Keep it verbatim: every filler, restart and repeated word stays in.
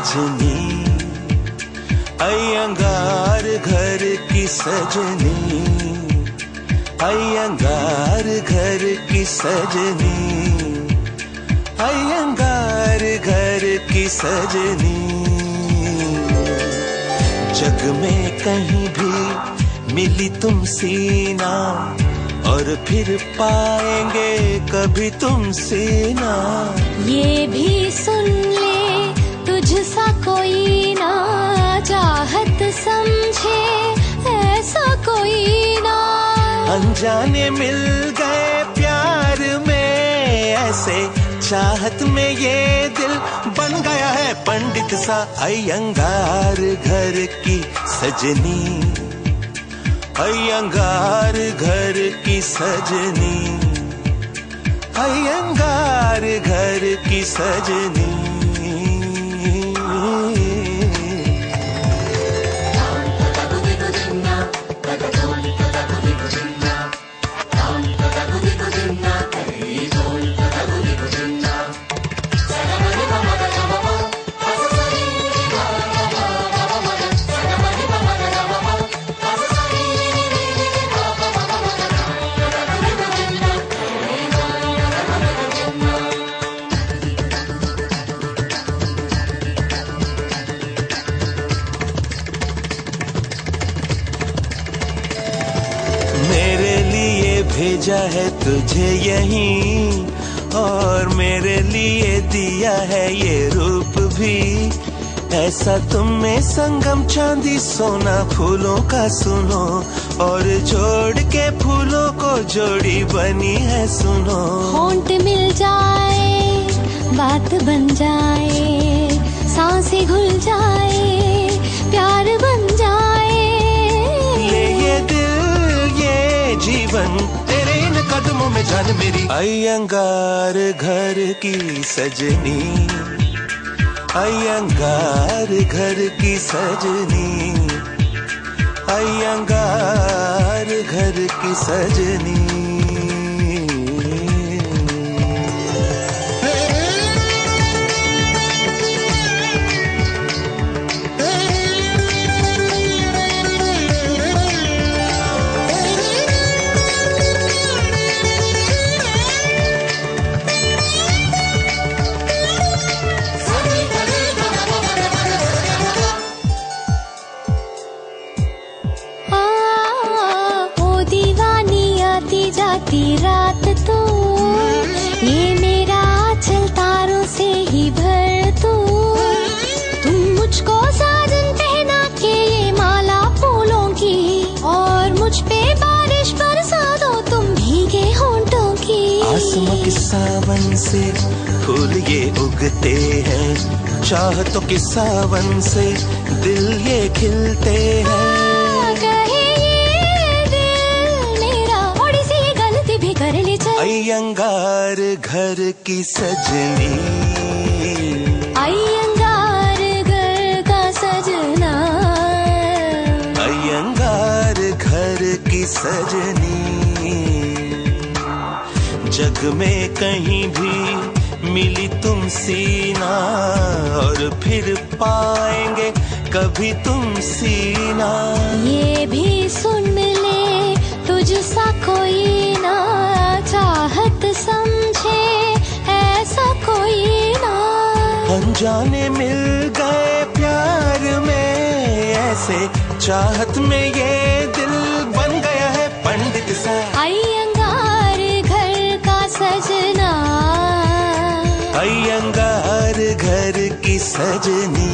सजनी, अयंगार घर की सजनी, अयंगार घर की सजनी, अयंगार घर की सजनी। जग में कहीं भी मिली तुम सीना, और फिर पाएंगे कभी तुम सीना। ये भी सुन ले तुझसा कोई ना, चाहत समझे ऐसा कोई ना। अनजाने मिल गए प्यार में ऐसे, चाहत में ये दिल बन गया है पंडित सा। अयंगार घर की सजनी, अयंगार घर की सजनी, अयंगार घर की सजनी। मेरे लिए भेजा है तुझे यहीं, और मेरे लिए दिया है ये रूप भी। ऐसा तुम में संगम चांदी सोना फूलों का सुनो, और जोड़ के फूलों को जोड़ी बनी है सुनो। होंठ मिल जाए बात बन जाए, सांसें घुल जाए प्यार बन जाए। ले ये दिल ये जीवन तेरे इन कदमों में जान मेरी। अयंगार घर की सजनी, अयंगार घर की सजनी, अयंगार घर की सजनी। जाती रात तो ये मेरा आंचल तारों से ही भर तो। तुम मुझको साजन पहना के ये माला फूलों की, और मुझ पे बारिश बरसा दो तुम भीगे होंठों की। आसमां के सावन से फूल ये उगते हैं, चाहतों के सावन से दिल ये खिलते हैं। अयंगार घर की सजनी, अयंगार घर का सजना, अयंगार घर की सजनी। जग में कहीं भी मिली तुम सीना, और फिर पाएंगे कभी तुम सीना। ये भी सुन ले तुझसा कोई ना, चाहत समझे ऐसा कोई ना। अनजाने मिल गए प्यार में ऐसे, चाहत में ये दिल बन गया है पंडित सा। अयंगार घर का सजना, अयंगार घर की सजनी।